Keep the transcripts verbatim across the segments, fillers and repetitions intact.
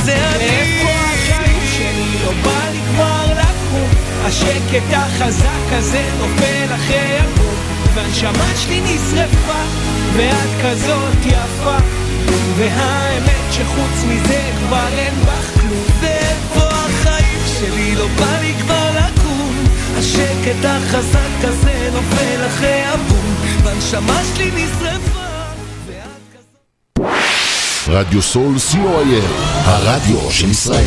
זה אני. איפה החיים שלי? לא בא לי כבר לקום, השקט החזק הזה נופל אחרי הגום, והנשמה שלי נשרפה, ואת כזאת יפה, והאמת שחוץ מזה כבר אין בך כלום. ואיפה החיים שלי? לא בא לי כבר לקום, השקט החזק הזה נופל אחרי הבום, והנשמה שלי נשרפה, ואת כזאת... רדיו סול סי או איי אל, הרדיו של ישראל.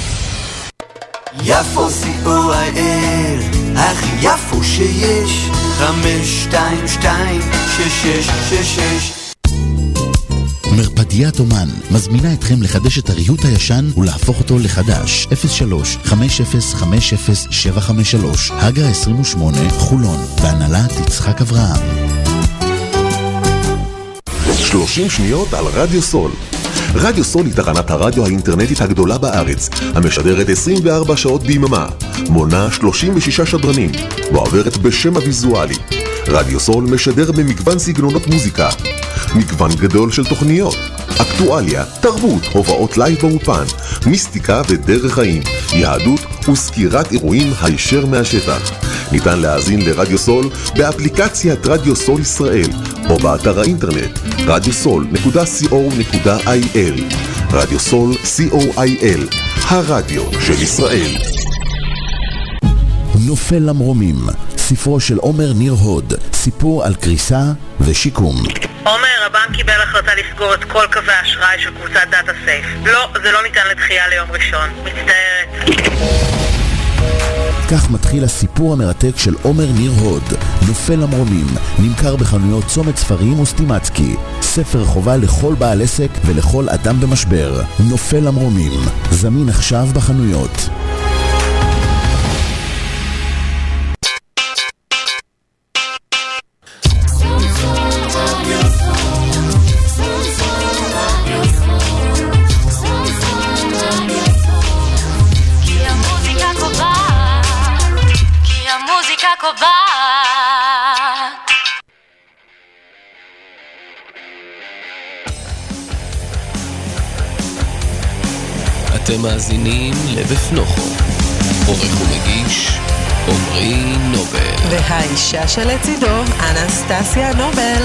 יפו סי או איי אל, הכי יפו שיש, חמש שתיים שתיים שש שש שש שש. מרפדיית אומן מזמינה אתכם לחדש את הריהוט הישן ולהפוך אותו לחדש. אפס שלוש חמש אפס חמש אפס שבע חמש שלוש, הגה עשרים ושמונה, חולון, בהנהלת יצחק אברהם. שלושים שניות על רדיו סול. רדיו סול היא תחנת הרדיו האינטרנטית הגדולה בארץ, המשדרת עשרים וארבע שעות ביממה, מונה שלושים ושישה שדרנים, ועוברת בשם הוויזואלי. רדיו סול משדר במגוון סגנונות מוזיקה, מגוון גדול של תוכניות, אקטואליה, תרבות, הובאות לייב באופן, מיסטיקה ודרך חיים, יהדות וסקירת אירועים הישר מהשטח. ניתן להאזין לרדיו סול באפליקציית רדיו סול ישראל, או באתר האינטרנט רדיו סול נקודה סי או נקודה איי אל. רדיו סול סי או איי אל, הרדיו של ישראל. נופל למרומים, ספרו של עומר ניר הוד, סיפור על קריסה ושיקום. עומר, הבנק קיבל החלטה לסגור את כל קווי האשראי של קבוצת דאטה סייף. לא, זה לא ניתן לדחייה ליום ראשון. מצטערת. כך מתחיל הסיפור המרתק של עומר ניר הוד, נופל למרומים, נמכר בחנויות צומת ספרים וסטימצקי. ספר חובה לכל בעל עסק ולכל אדם במשבר. נופל למרומים, זמין עכשיו בחנויות. אתם מאזינים לבפנוכו, עורך ומגיש עומרי נובל, והאישה שלצידו אנסטסיה נובל.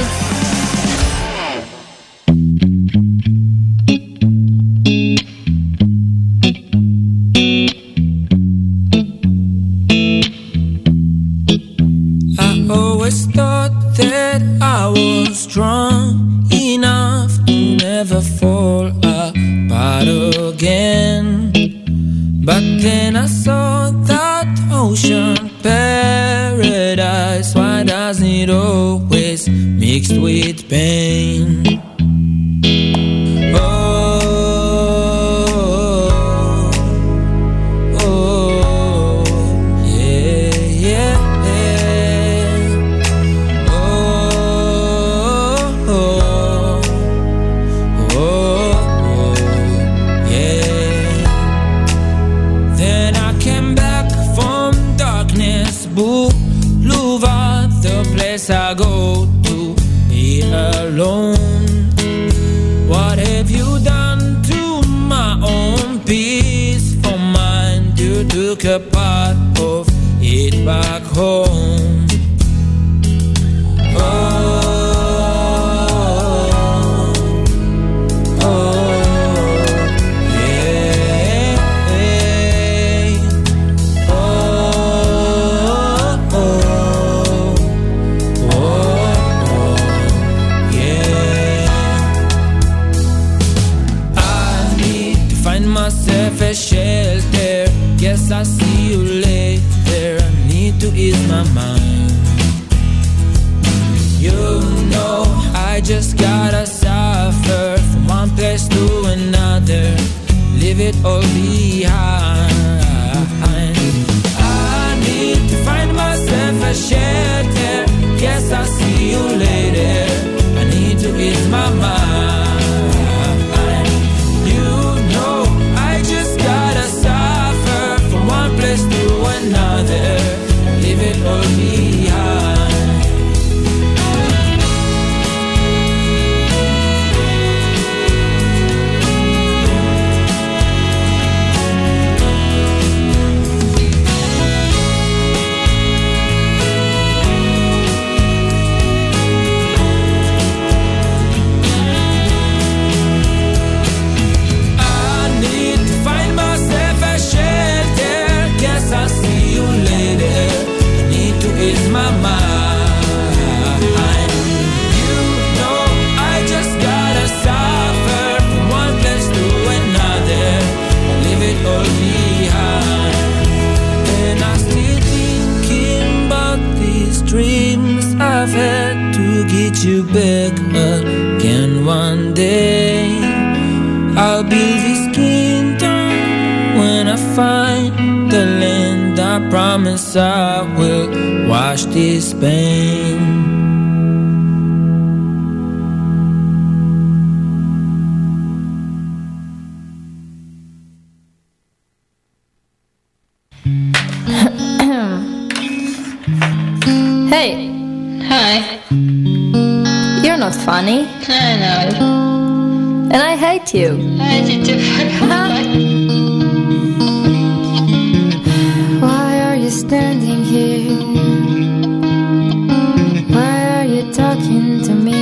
I always thought that I was strong enough to never fall apart again, but then I saw that ocean paradise. Why doesn't it always mixed with pain? I go to be alone. What have you done to my own peace for mine? You took a part of it back home. Oh, a shelter. Guess I'll see you later. I need to ease my mind. You know I just gotta suffer from one place to another, leave it all behind. I need to find myself a shelter. Guess I'll see you later. I need to ease my mind. To another, leave it all behind. treat you back again one day. I'll build this kingdom when I find the land. I promise I will wash this pain. Hey. Hi. You're not funny. I know. And I hate you. I hate you too. Why are you standing here? Why are you talking to me?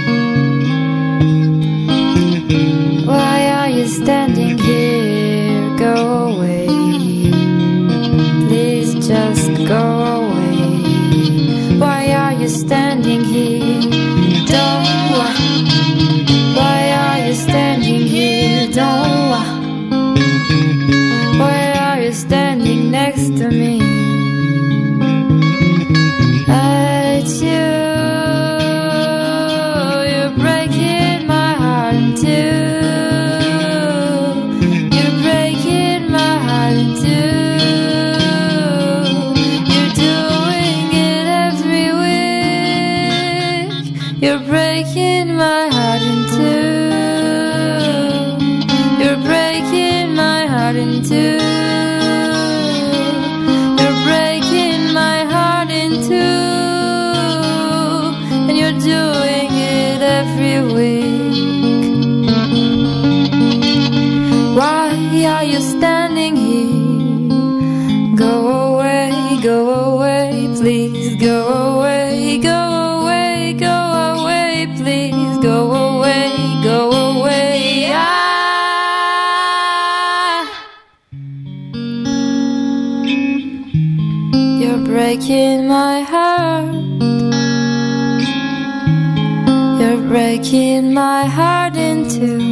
Why are you standing here? Go away. Please just go away. Why are you standing here? Don't wa- Why are you standing here? Don't wa- Why are you standing next to me? It's you. You're breaking my heart in two. You're breaking my heart in two. You're doing it every week. You're breaking my heart in two. You're breaking my heart in two. You're breaking my heart in two. And you're doing it every week. Why are you standing here? Go away, go away, please go away, go away, go away, please go away, go away. Ah! You're breaking my heart. You're breaking my heart in two.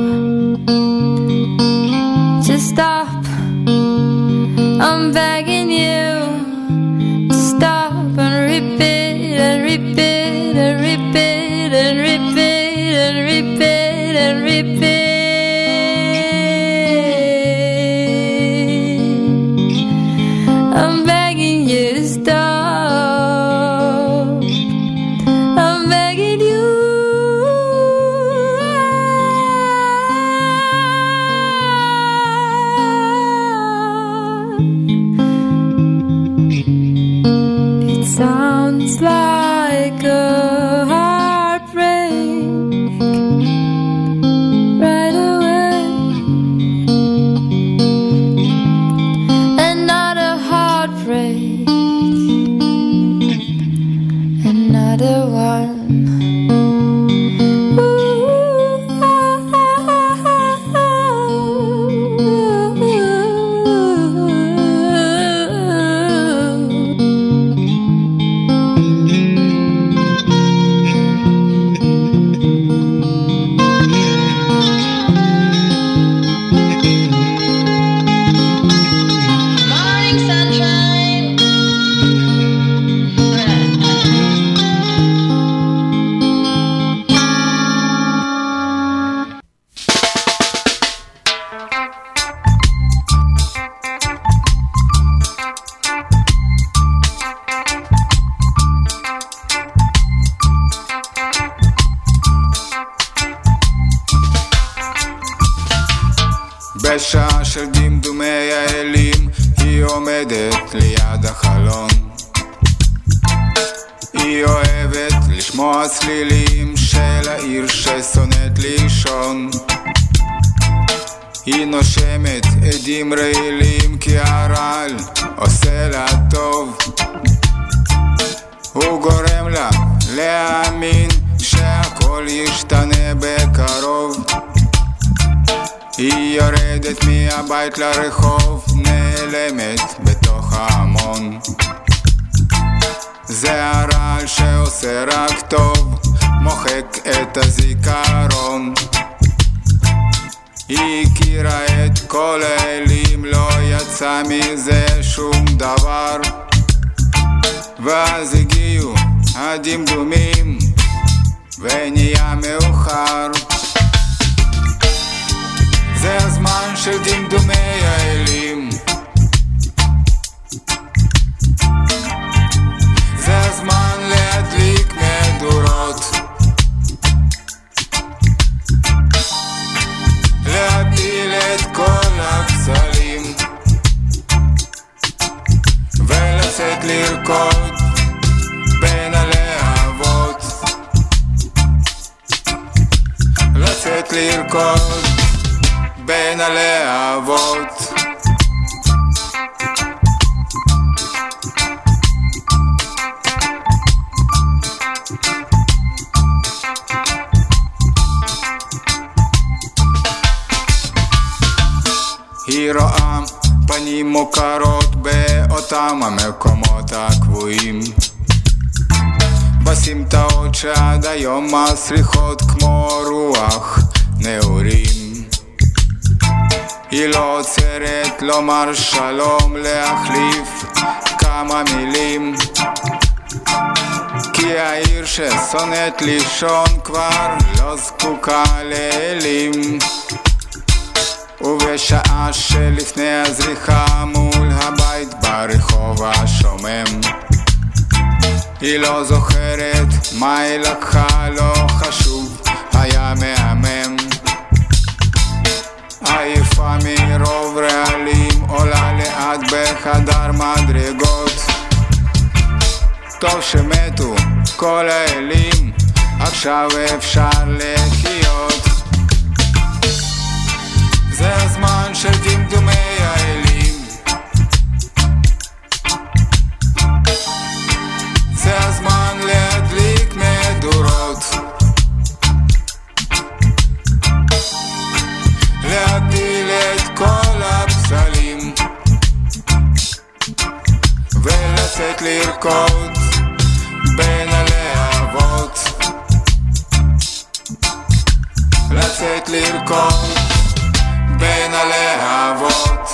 Just stop. I'm begging you to stop and repeat and repeat and repeat and repeat and repeat and repeat. I'm begging you to stop. I'm begging you. It sounds like a heartbreak right away. Another heartbreak. Another one. Morning sunshine. בשעה של דמדומי האלים היא עומדת ליד החלון. היא אוהבת לשמוע צלילים של העיר ששונאת לישון. היא נושמת עדים רעילים כי הרעל עושה לה טוב. הוא גורם לה להאמין שהכל ישתנה בקרוב. היא יורדת מהבית לרחוב, נעלמת בתוך ההמון. זה הרעל שעושה רק טוב, מוחק את הזיכרון. היא הכירה את כל האלים, לא יצא מזה שום דבר. ואז הגיעו הדמדומים, ונהיה מאוחר. זה הזמן של דמדומי האלים, זה הזמן להדליק מדורות, להפיל את כל הפסלים ולצאת לרקוד בין הלהבות, לצאת לרקוד בין הלהבות. היא רואה פנים מוכרות באותם המקומות הקבועים, בסמטאות שעד היום מסריחות כמו רוח נעורים. היא לא עוצרת לומר שלום, להחליף כמה מילים, כי העיר ששונאת לישון כבר לא זקוקה לאלים. ובשעה שלפני הזריחה מול הבית ברחוב השומם, היא לא זוכרת מה היא לקחה, לא חשוב, היה מהמם. עייפה מרוב רעלים עולה לאט בחדר מדרגות, טוב שמתו כל האלים, עכשיו אפשר לחיות. זה הזמן של דמדומי האלים, זה הזמן להדליק מדורות, להפיל את כל הפסלים ולצאת לרקוד בין הלהבות, לצאת לרקוד בין הלהבות.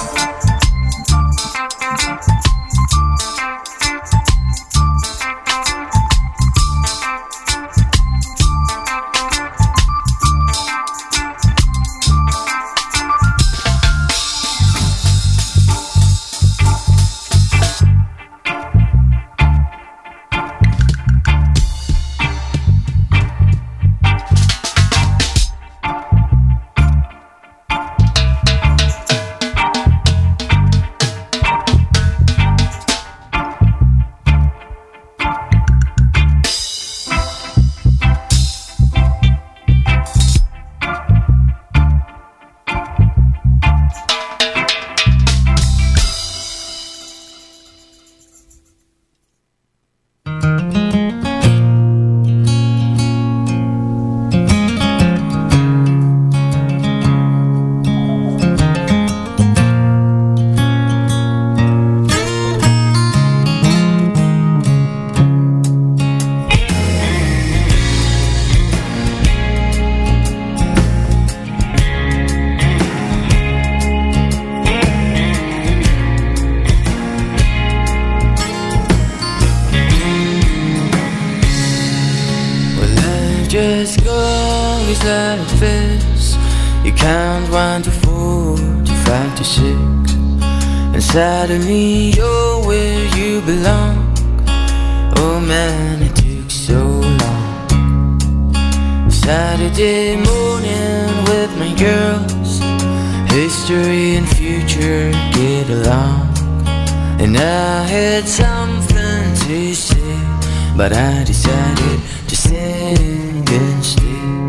just goes like this. You can't wind to four to five to six, and suddenly you're where you belong. Oh man, it took so long. Saturday morning with my girls, history and future get along. And I had something to say, but I decided to sing instead.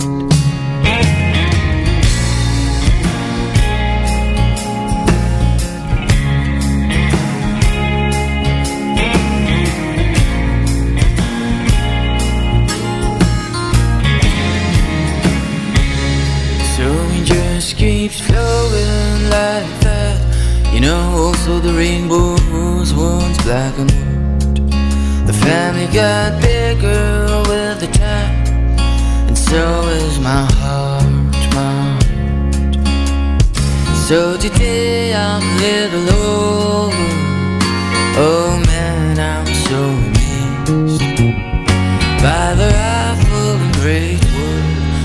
So it just keeps flowing like that. You know, also the rainbow was once black and white. The family got bigger with the time, and so is my heart, my heart. So today I'm a little older. Oh man, I'm so amazed by the rifle and grace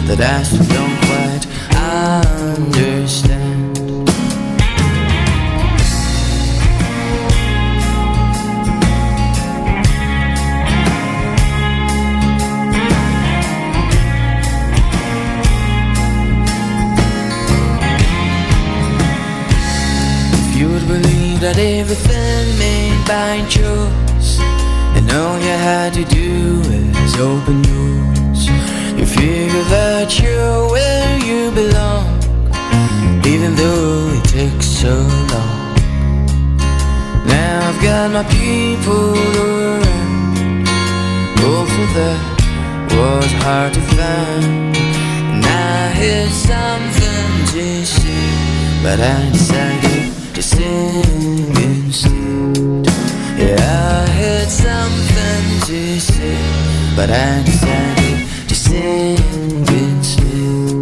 that I still don't quite understand. You would believe that everything made by choice, and all you had to do is open yours. You figure that you're where you belong, even though it takes so long. Now I've got my people around, also that was hard to find. And I had something to say, but I decided to sing instead. Yeah, I had something to say, but I decided to sing instead.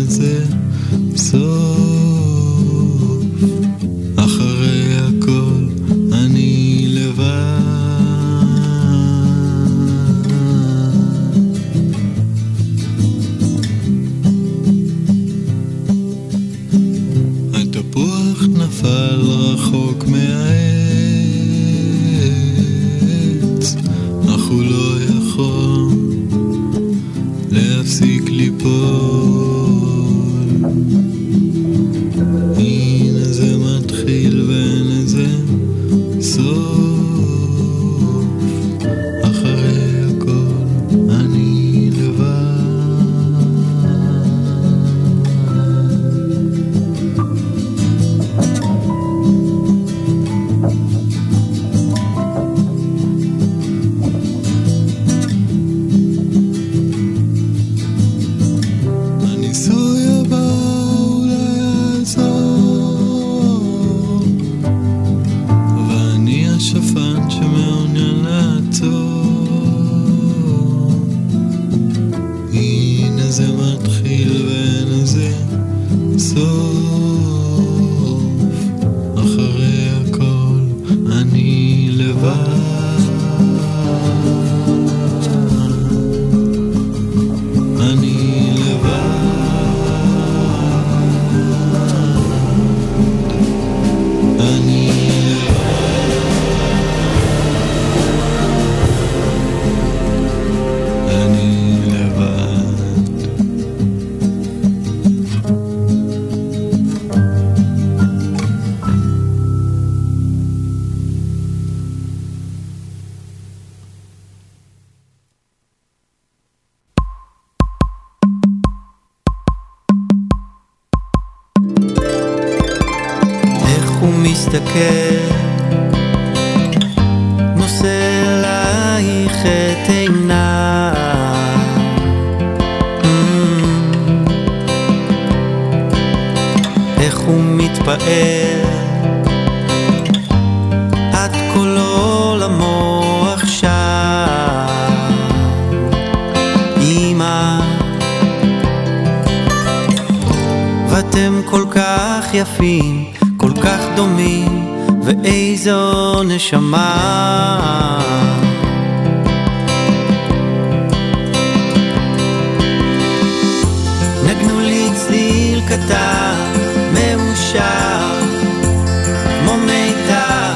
לזה סוף. אחרי הכל אני לבד. התפוח נפל רחוק מהעץ, אך הוא לא יכול להפסיק ליפול. הנה זה מתחיל ואין לזה סוף. אחרי הכל אני לבד. נגנו לי צליל קטן מאושר כמו מיתר,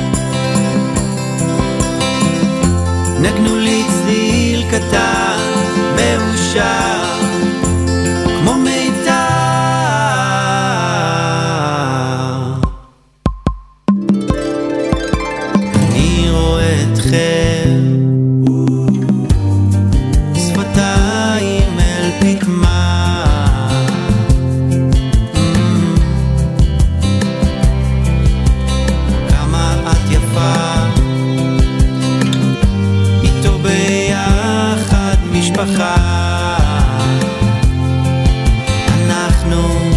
נגנו לי צליל קטן מאושר כמו מיתר. אני רואה אתכם שפתיים אל פקמה, כמה את יפה, איתו ביחד משפחה. אנחנו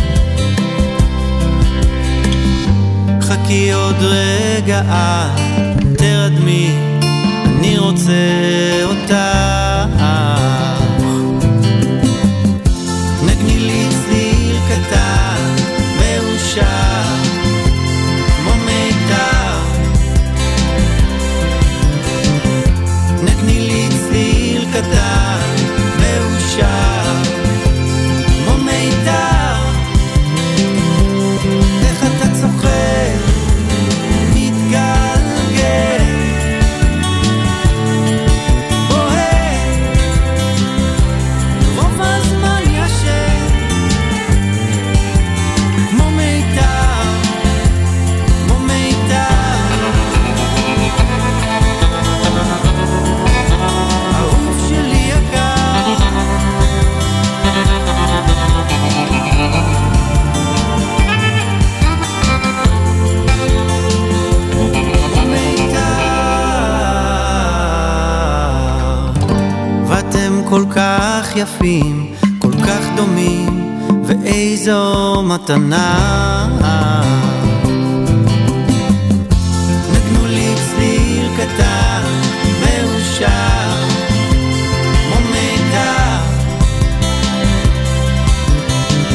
חכי עוד רגע, את תרדמי, אני רוצה אותך. נגני לי צליל קטן מאושר כמו מיתר, נגני לי צליל קטן מאושר כמו מיתר. איך אתה צוחק מתגלגל בוהק רוב הזמן ישן כמו מיתר, כמו מיתר. אהוב שלי יקר, כמו מיתר. ואתם כל כך יפים, כל כך דומים, ואיזו מתנה. נגנו לי צליל קטן מאושר כמו מיתר,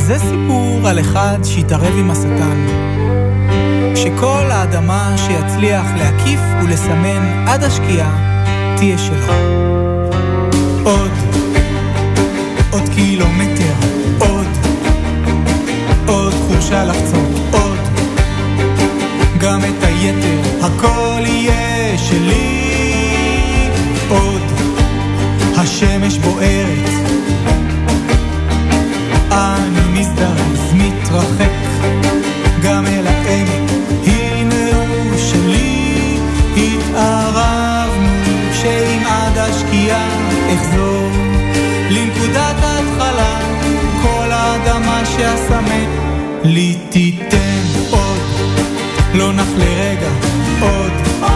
זה סיפור על אחד שהתערב עם השטן, שכל האדמה שיצליח להקיף ולסמן עד השקיעה תהיה שלו. עוד, עוד קילומטר, עוד, עוד חורשה לחצות, עוד, גם את היתר, הכל יהיה שלי. עוד, השמש בוערת, אני מזדרז, מתרחק, גם אל העמק, הנה הוא שלי. התערבנו שאם עד השקיעה אחזור לנקודת ההתחלה, כל האדמה שהסמן לי תיתן. עוד, לא נח לרגע, עוד,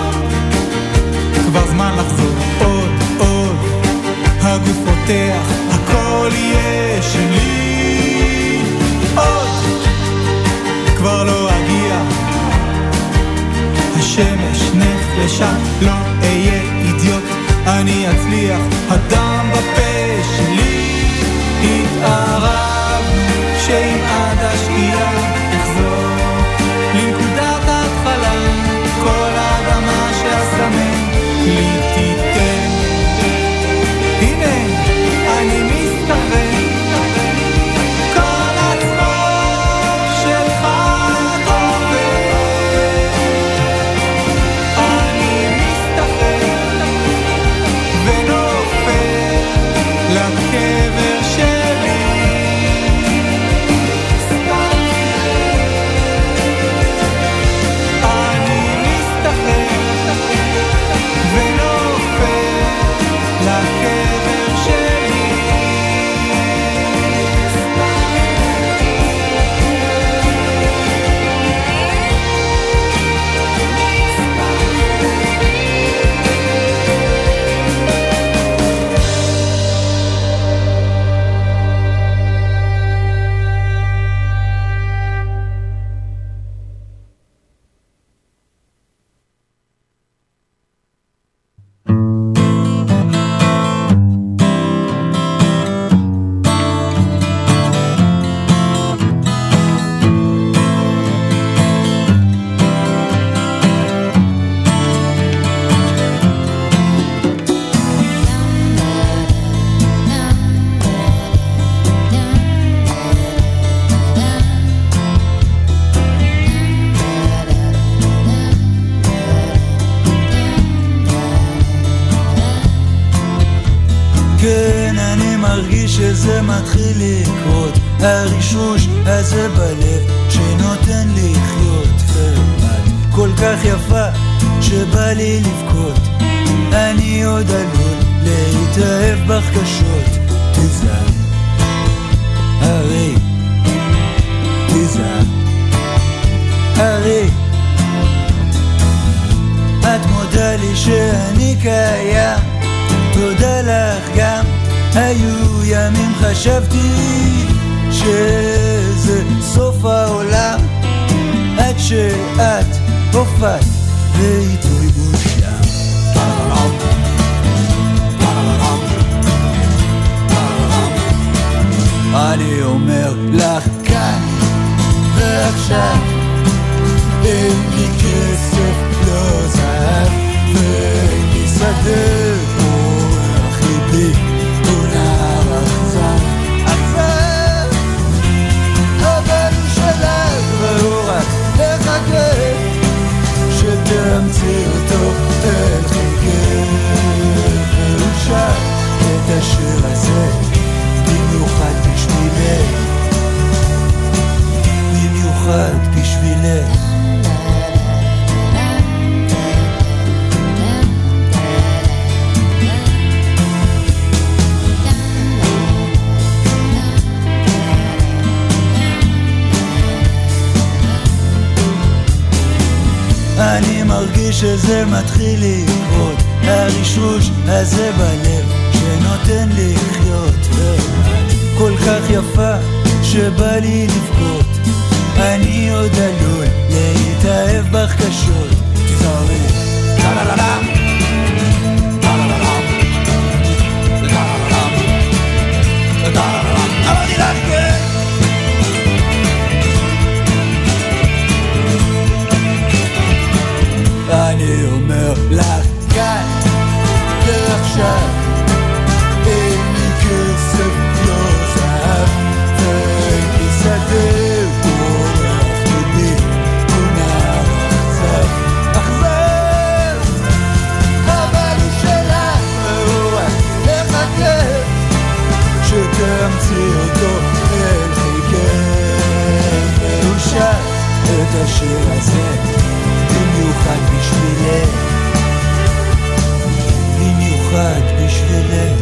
כבר זמן לחזור. עוד, עוד, הגוף פותח, הכל יהיה שלי. עוד, כבר לא אגיע, השמש נחלשה, לא אהיה אידיוט, אני אצליח, הדם בפה שלי. התערבנו שאם עד השקיעה תחזור לנקודת ההתחלה, כל האדמה שהסמן לי תיתן. הנה אני מסתכל, כל הצחוק שלך עובר, אני מסתכל ונופל לקבר שלי. אני מסתכל ונופל לקבר שלי. כן, אני מרגיש שזה מתחיל לקרות, הרישוש הזה בלב שנותן לי לחיות. ואת כל כך יפה שבא לי לבכות, אני עוד עלול להתאהב בך קשות. תזהר, הרי תזהר, הרי את מודה לי שאני קיים, תודה לך גם. היו ימים חשבתי שזה סוף העולם, עד שאת הופעת בעיתוי מושלם. אני אומר לך כאן ועכשיו, אין לי כסף לא זהב, ואין לי שדה פורח ליבי, הוא נער אכזר, אכזר, אבל הוא שלך והוא רק לחכה שתמציא אותו אל חיקך. והוא שר את השיר הזה במיוחד בשבילך, במיוחד בשבילך. אני מרגיש שזה מתחיל לקרות, הרישוש הזה בלב שנותן לי לחיות. ואת כל כך יפה שבא לי לבכות, אני עוד עלול להתאהב בך קשות. תזהרי, טה-לה-לה-לה, טה-לה-לה-לה, טה-לה-לה-לה, טה-לה-לה-לה. אמרתי לך כן, השיר הזה במיוחד בשבילך, במיוחד בשבילך.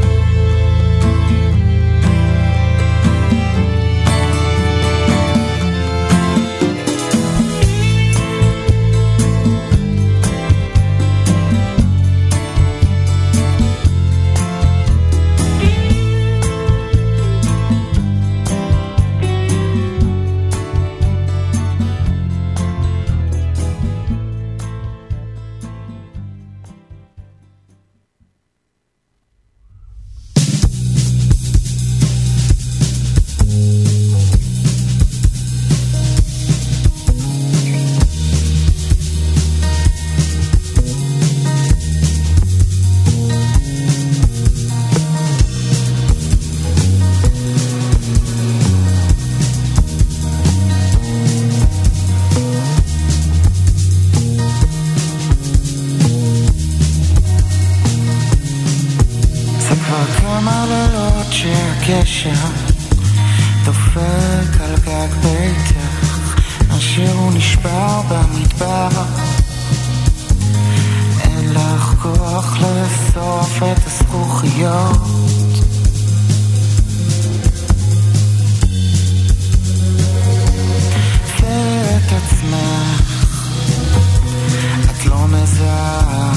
דופק על גג ביתך, אשר הוא נשבר במדבר. אין לך כוח לאסוף את הזכוכיות, ואת עצמך את לא מזהה.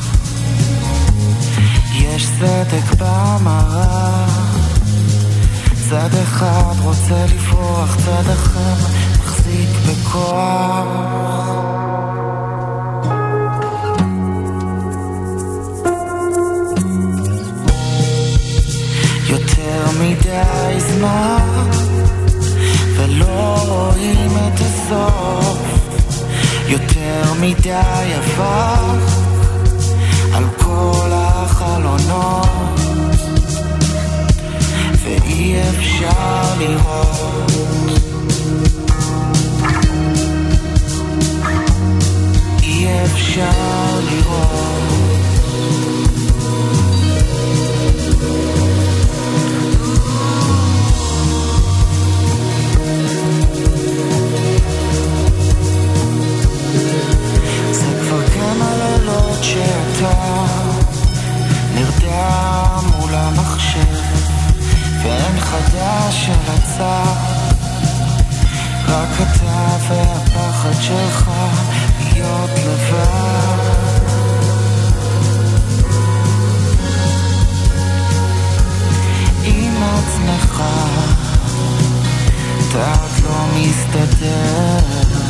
יש סדק במראה, צד אחד רוצה לפרוח, צד אחר מחזיק בכוח. יותר מדי זמן ולא רואים את הסוף, יותר מדי אבק על כל החלונות, ואי אפשר לראות. אי אפשר לראות. זה כבר כמה לילות שאתה נרדם מול המחשב, ואין חדש על הצד, רק אתה והפחד שלך להיות לבד. עם עצמך אתה לא מסתדר,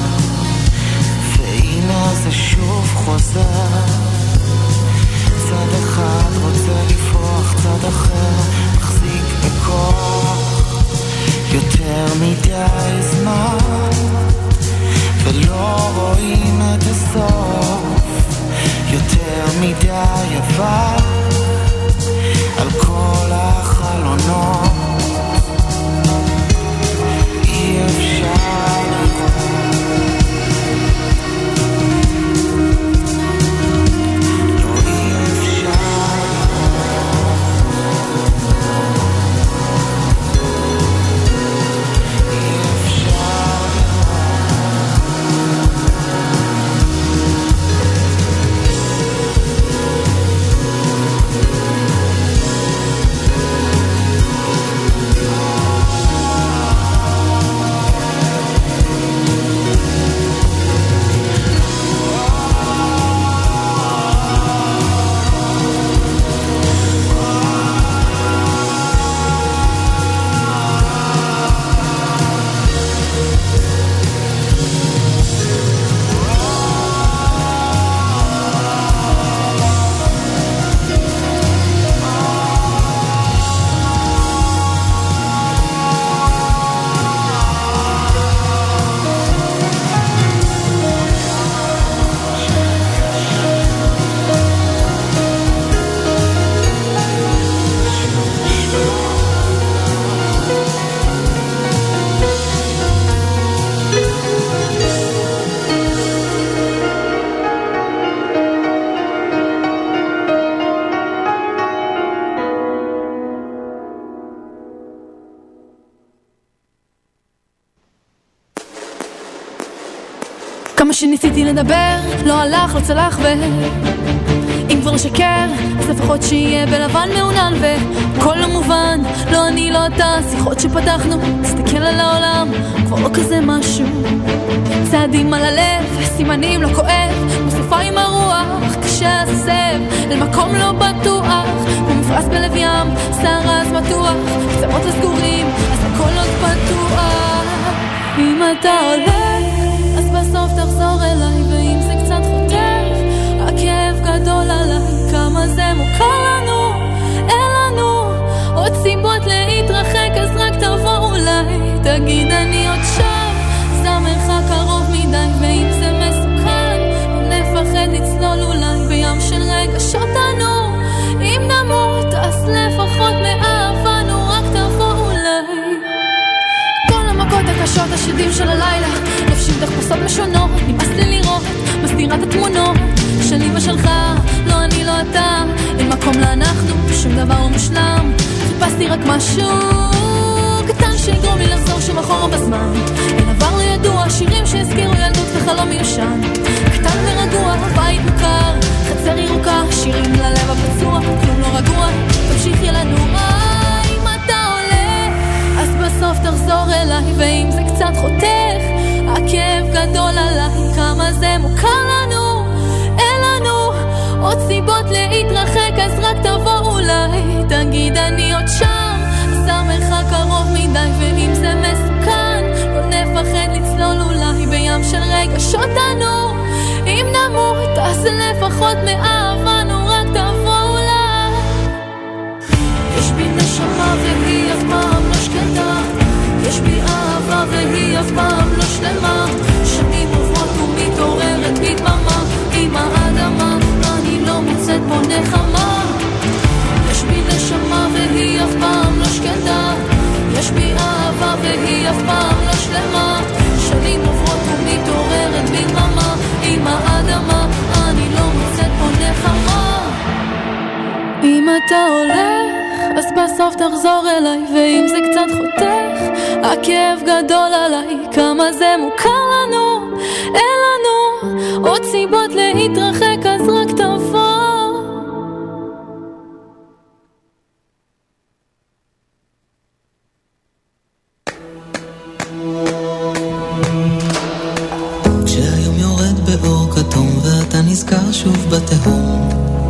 והנה זה שוב חוזר. צד אחד רוצה לפרוח, צד אחר מחזיק בכוח. יותר מדי זמן ולא רואים את הסוף, יותר מדי אבק על כל החלונות. אי אפשר לראות. כמה שניסיתי לדבר, לא הלך, לא צלח ו... אם כבר לשקר, אז לפחות שיהיה בלבן מעונן וכל לא מובן, לא אני, לא אתה, שיחות שפתחנו, תסתכל על העולם, כבר לא כזה משהו. צעדים על הלב, סימנים לא כואב, מוספה עם הרוח, קשה לסב, אל מקום לא בטוח, ומפרס בלב ים, שערה אז מתוח, קצרות לסגורים, אז הכל עוד פתוח. אם אתה עולה, אז בסוף תחזור אליי, ואם זה קצת חוטף, הכאב גדול עליי, כמה זה מוכר לנו, אין לנו עוד סיבות להתרחק, אז רק תבוא אולי, תגיד אני עוד שם, זה המרחק קרוב מדי, ואם זה מסוכן, נפחד לצלול אולי, בים של רגשות אנו, אם נמות, אז לפחות מאהבנו, רק תבוא אולי. כל המכות הקשות, השדים של הלילה, לובשים תחפושות משונות, נמאס לי לראות, מסתירה את התמונות של אמא שלך, לא אני, לא אתה, אין מקום לאנחנו, שום דבר לא מושלם, חיפשתי רק משהו קטן שיגרום לי לחזור שום אחורה בזמן, אין עבר לא ידוע, שירים שהזכירו ילדות וחלום מיושן, קטן ורגוע, בית מוכר, חצר ירוקה, שירים ללב הפצוע, כלום לא רגוע, תמשיך ילנוע. אם אתה עולה, אז בסוף תחזור אליי, ואם זה קצת חותך, הכאב גדול עליי, כמה זה מוכר לנו, אין לנו עוד סיבות להתרחק, אז רק תבוא אולי, תגיד אני עוד שם, אז המרחק קרוב מדי, ואם זה מסוכן, לא נפחד לצלול אולי, בים של רגשות אנו, אם נמות, אז לפחות מאהבנו, רק תבוא אולי. יש בי נשמה והיא אף פעם לא שקטה, יש בי אהבה והיא אף פעם לא שלמה, שנים עוברות ומתעוררת בדממה, עם האדמה, אני לא מוצאת פה נחמה. יש בי נשמה והיא אף פעם לא שקטה, יש בי אהבה והיא אף פעם לא שלמה, שנים עוברות ומתעוררת בדממה, עם האדמה, אני לא מוצאת פה נחמה. אם אתה הולך, אז בסוף תחזור אליי, ואם זה קצת חותך, הכאב גדול עליי, כמה זה מוכר לנו, אין לנו עוד סיבות להתרחק, אז רק תבוא. כשהיום יורד באור כתום ואתה נזכר שוב בתהום,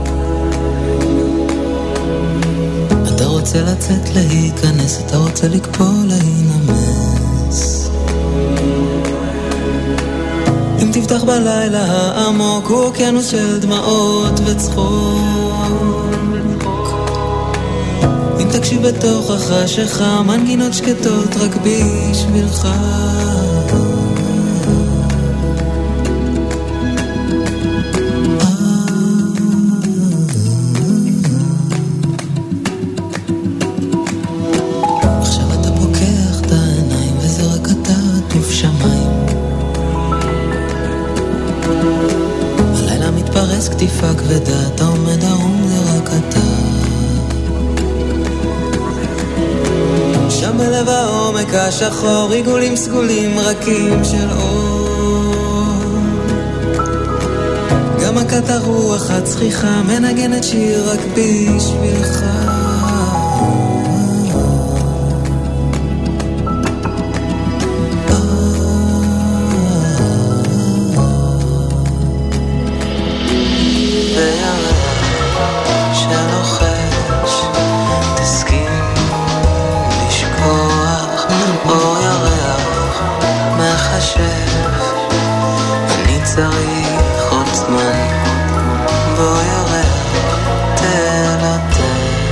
אתה רוצה לצאת להיכנס, אתה רוצה לקפוא להינמס. אם תפתח בלילה העמוק הוא אוקיינוס של דמעות וצחוק, אם תקשיב בתוך החשכה מנגינות שקטות רק בשבילך, כתיפה כבדה, אתה עומד ערום, זה רק אתה. שם בלב העומק השחור, עיגולים סגולים רכים של אור. גם מכת הרוח הצחיחה מנגנת שיר רק בשבילך. צריך עוד זמן, בוא ירח, תלטף.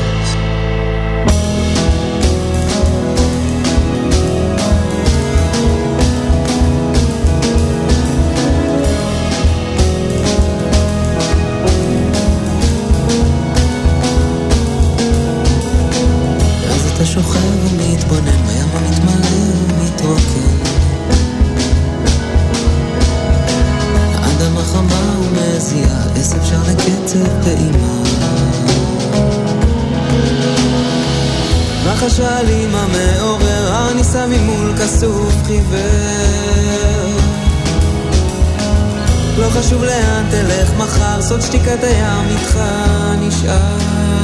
אז אתה שוכב ומתבונן, בים המתמלא ומתרוקן, חמה ומזיעה, עשב שר לקצב פעימה. נחש האלים המעורר, הניסה ממול כסוף חיוור, לא חשוב לאן תלך מחר, סוד שתיקת הים איתך נשאר.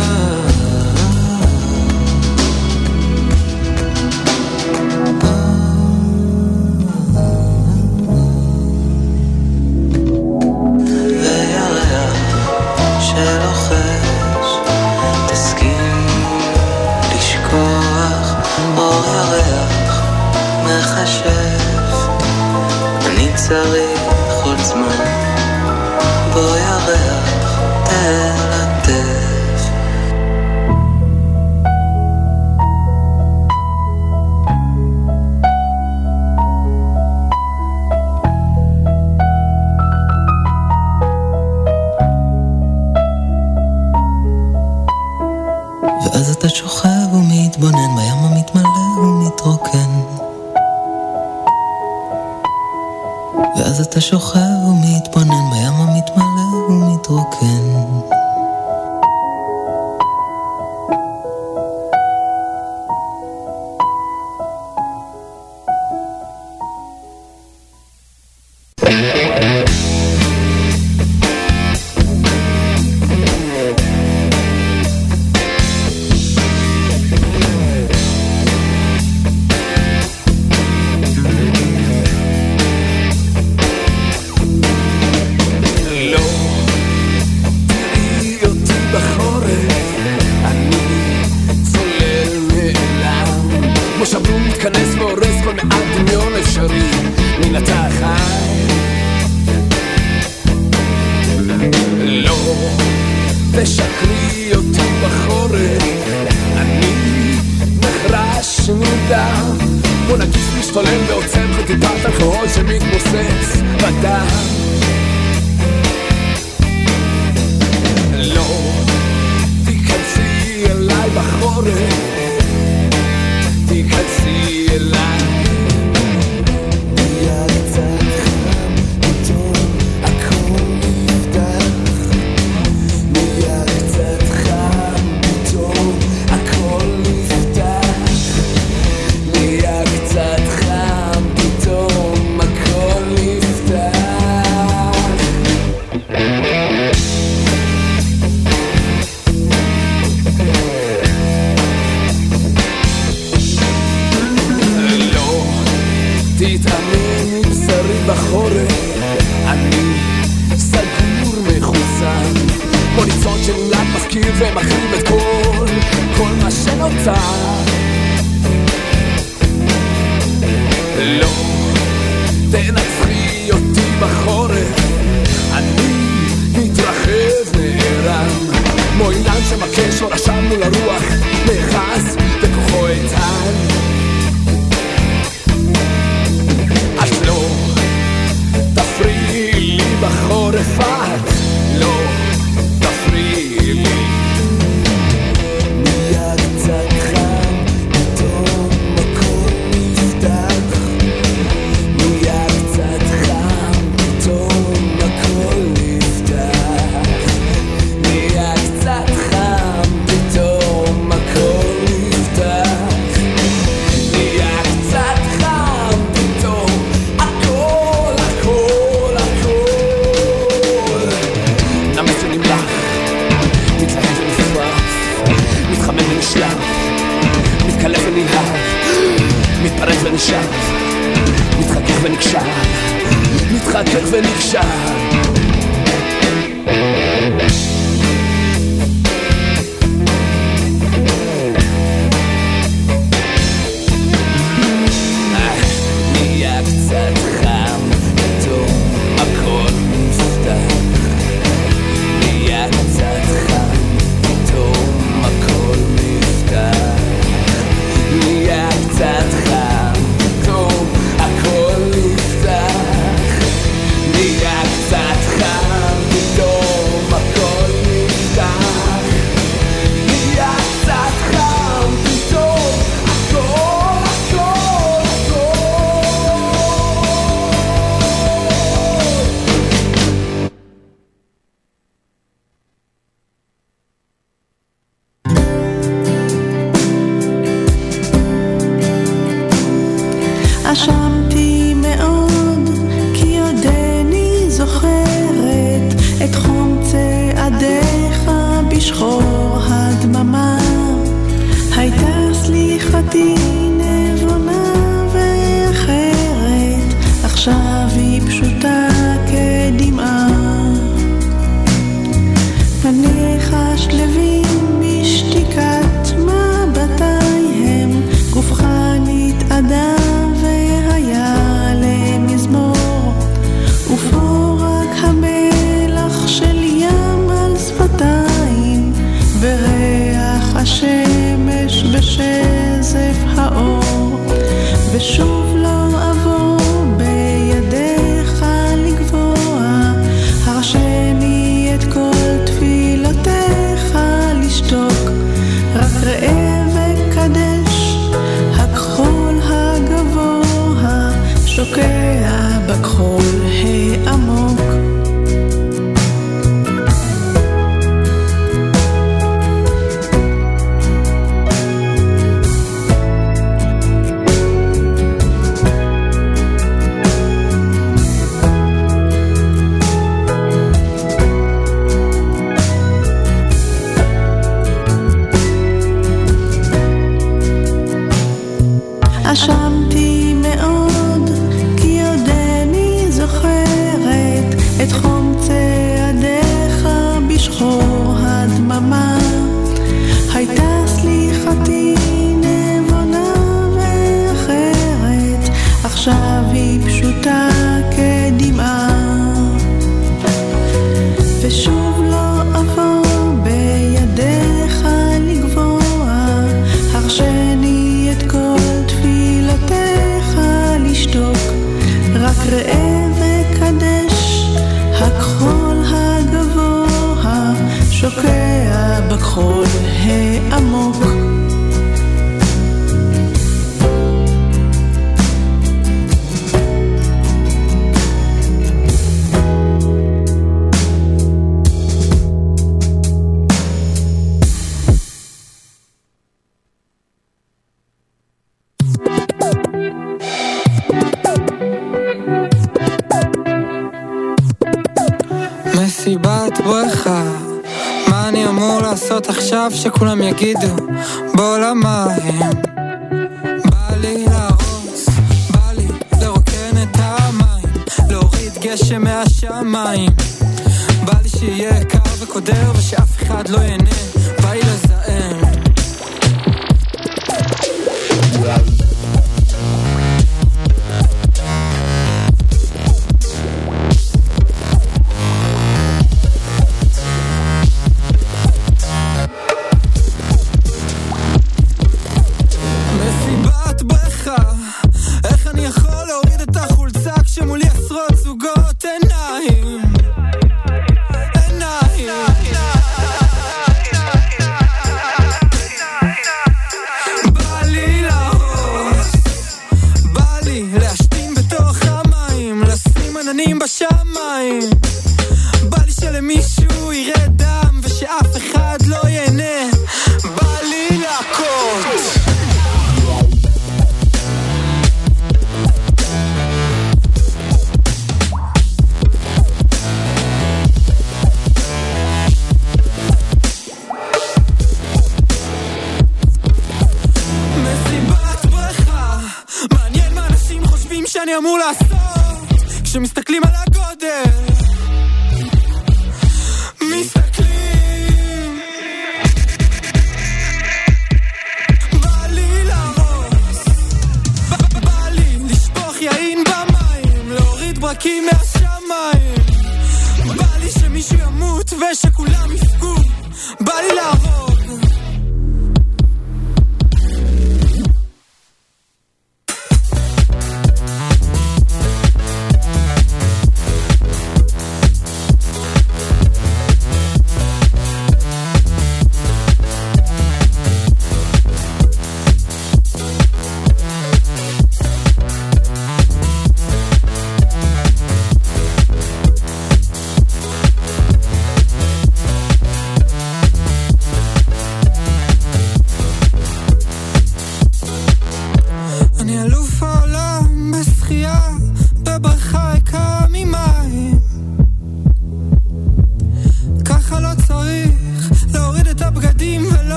צריך עוד זמן, בוא ירח תלטף. ואז אתה שוכב ומתבונן בים המתמלא ומתרוקן, ואז אתה שוכב ומתבונן בים המתמלא ומתרוקן. אשמתי מאוד כי עודני זוכר את חום צעדיך בשחור הדממה. הייתה סליחתי נבונה ואחרת, עכשיו היא פשוטה כדמעה. פניך שלבים בשתיקת מבטייהם, גופך נתעדה והיה למזמור, ופה רק המלח של ים על שפתיים, וריח השמש בשזף האור, ושוב לא אבוא בידיך לגבוה, הרשני את כל תפילותיך לשתוק, רק ראה וקדש הכחול הגבוה, שוקע בכחול העמוק. אשמתי מאוד כי עודני זוכרת את חום צעדיך בשחור הדממה. הייתה סליחתי נבונה ואחרת, עכשיו היא פשוטה כדמעה, ושוב לא אבוא בידיך לגבוה, הרשני את כל תפילותיך לשתוק, רק ראה וקדש הכחול הגבוה, שוקע בכחול העמוק. מסיבת בריכה, מה אני אמור לעשות עכשיו שכולם יגידו בוא למים? בא לי להרוס, בא לי לרוקן את המים, להוריד גשם מהשמיים, בא לי שיהיה קר וקודר ושאף אחד לא ייהנה, בא לי לזהם. כשמסתכלים על הגודל מסתכלים, בא לי להרוס, בא לי לשפוך יין במים, להוריד ברקים מהשמיים, בא לי שמישהו ימות ושכולם יפגעו, בא לי להרוג.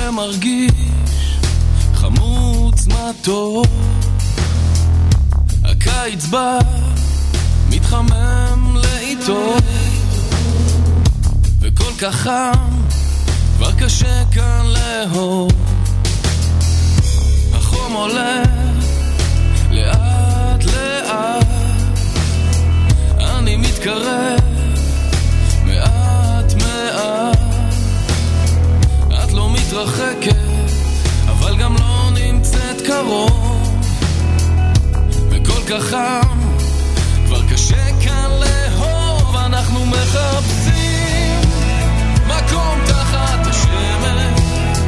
שמרגיש חמוץ מתוק, הקיץ בא מתחמם לאיתו, וכל כך חם כבר קשה כאן לאהוב. החום עולה לאט לאט, אני מתקרב מעט מעט, את לא מתרחקת אבל גם לא נמצאת קרוב, וכל כך חם כבר קשה כאן לאהוב. אנחנו מחפשים מקום תחת השמש,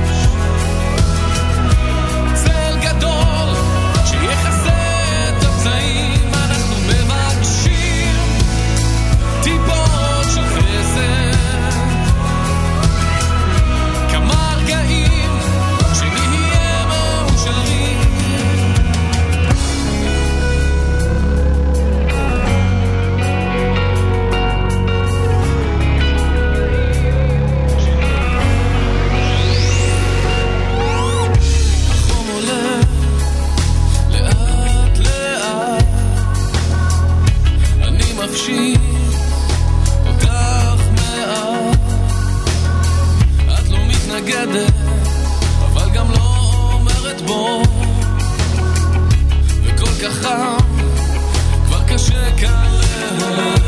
צל גדול שיחסה את הפצעים, אנחנו מבקשים טיפות של חסד, כמה רגעים שנהיה מאושרים. אותך מעט, את לא מתנגדת אבל גם לא אומרת בו, וכל כך חם כבר קשה כאן לאהוב.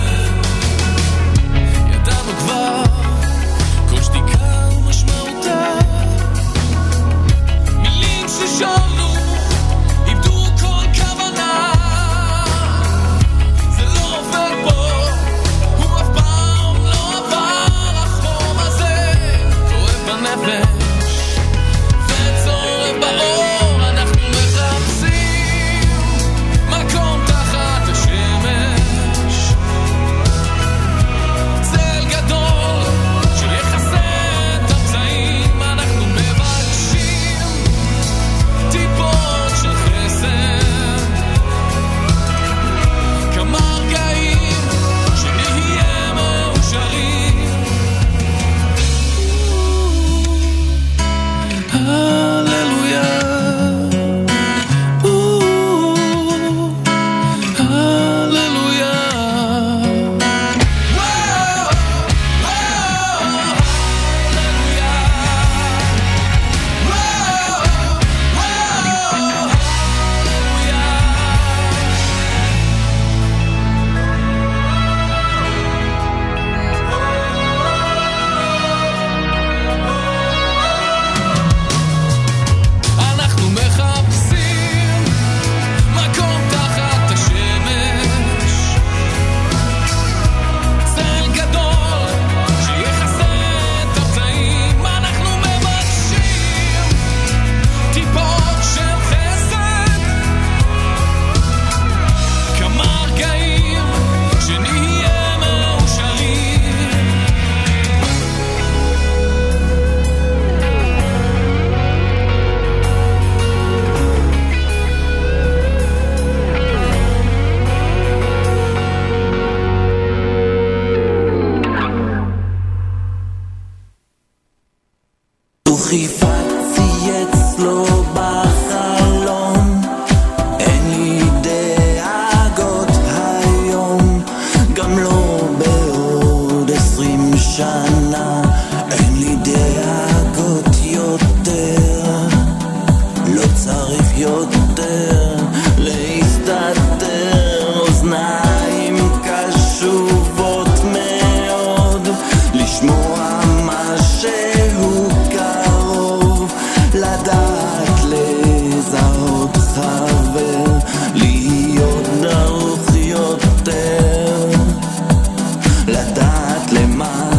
ידענו כבר כל שתיקה ומשמעותה, מילים ששרנו איבדו כל כוונה, זה לא עובר פה, הוא אף פעם לא עבר. החום הזה כואב בנפש וצורב באור, אנחנו מחפשים מקום תחת השמש, צל גדול שיחסה את הפצעים, אנחנו מבקשים טיפות של חסד, כמה רגעים שנהיה מאושרים. הללויה, הללויה. אנחנו מחפשים מקום תחת השמש, צל גדול שיחסה את הפצעים, אנחנו מבקשים טיפות של חסד, כמה רגעים שנהיה מאושרים. חיפצתי אצלו בחלום, אין לי דאגות היום, גם לא בעוד עשרים שנה, אין לי דאגות יותר, לא צריך יותר להסתתר, אוזניים קשובות מאוד לשמוע מה שהוא קרוב, לדעת לזהות חבר, להיות דרוך יותר, לדעת למה